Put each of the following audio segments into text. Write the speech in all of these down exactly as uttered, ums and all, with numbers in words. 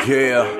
Yeah.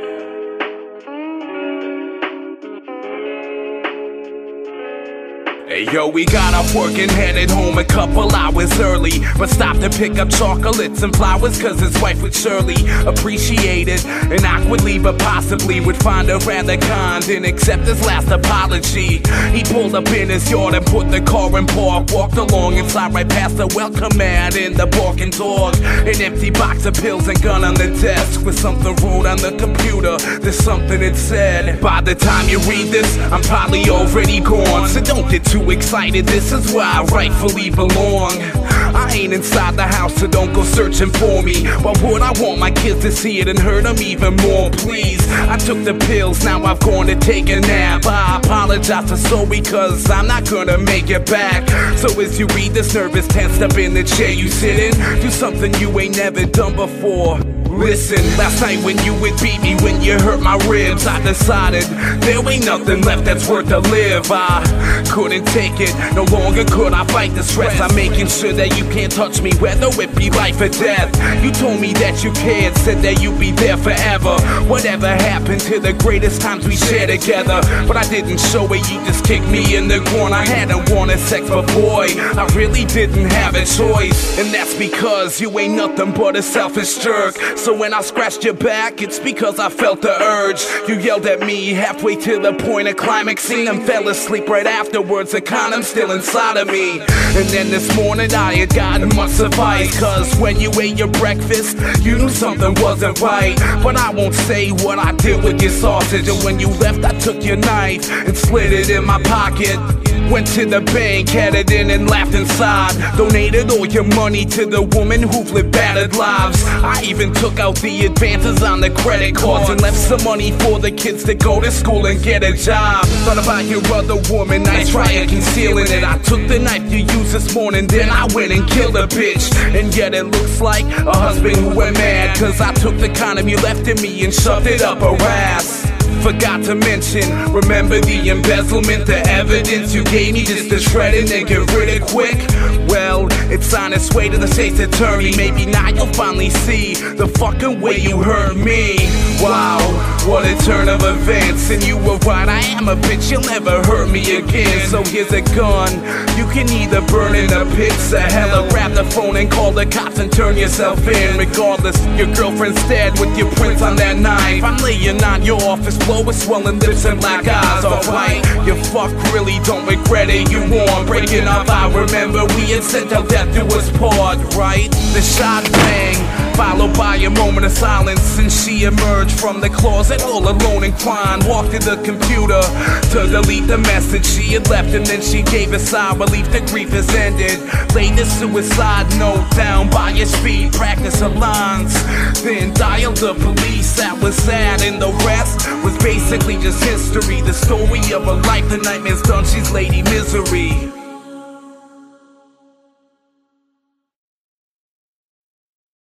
Hey yo, we got off work and headed home a couple hours early, but stopped to pick up chocolates and flowers cause his wife would surely appreciate it, and awkwardly but possibly would find her rather kind and accept his last apology. He pulled up in his yard and put the car in park, walked along inside right past the welcome mat and the barking dog. An empty box of pills and gun on the desk with something wrote on the computer. There's something it said. By the time you read this, I'm probably already gone, so don't get too excited, this is where I rightfully belong. I ain't inside the house, so don't go searching for me. But would I want my kids to see it and hurt them even more? Please, I took the pills, now I've gone to take a nap. I apologize for so because I'm not gonna make it back. So as you read this, nervous, tensed up in the chair you sit in, do something you ain't never done before. Listen, last night when you would beat me, when you hurt my ribs, I decided there ain't nothing left that's worth to live. I couldn't take it, no longer could I fight the stress. I'm making sure that you can't touch me, whether it be life or death. You told me that you cared, said that you'd be there forever. Whatever happened to the greatest times we shared together? But I didn't show it, you just kicked me in the corner. I hadn't wanted sex, but boy, I really didn't have a choice. And that's because you ain't nothing but a selfish jerk. So when I scratched your back, it's because I felt the urge. You yelled at me halfway to the point of climaxing and fell asleep right afterwards. The condom still inside of me. And then this morning I had gotten much advice, cause when you ate your breakfast, you knew something wasn't right. But I won't say what I did with your sausage. And when you left, I took your knife and slid it in my pocket. Went to the bank, had it in and laughed inside. Donated all your money to the woman who've lived battered lives. I even took out the advances on the credit cards and left some money for the kids to go to school and get a job. Thought about your other woman, I tried concealing it. I took the knife you used this morning, then I went and killed a bitch. And yet it looks like a husband who went mad, cause I took the condom you left in me and shoved it up her ass. Forgot to mention, remember the embezzlement, the evidence you gave me just to shred it and get rid of quick? Well, it's on its way to the state's attorney. Maybe now you'll finally see the fucking way you hurt me. Wow, what a turn of events. And you were right, I am a bitch, you'll never hurt me again. So here's a gun, you can either burn in the pits or hella grab the phone and call the cops and turn yourself in. Regardless, your girlfriend's dead with your prints on that knife. I'm laying on your office floor with swollen lips and black eyes. Alright, you fuck really don't regret it. You won, breaking up, I remember we had said till death do us part, right? The shot bang, followed by a moment of silence, and she emerged from the closet all alone and crying. Walked to the computer to delete the message she had left, and then she gave a sigh, relief the grief has ended. Laid the suicide note down by his feet, practice her lines, then dialed the police. That was sad, and the rest was basically just history. The story of her life, the nightmare's done, she's Lady Misery.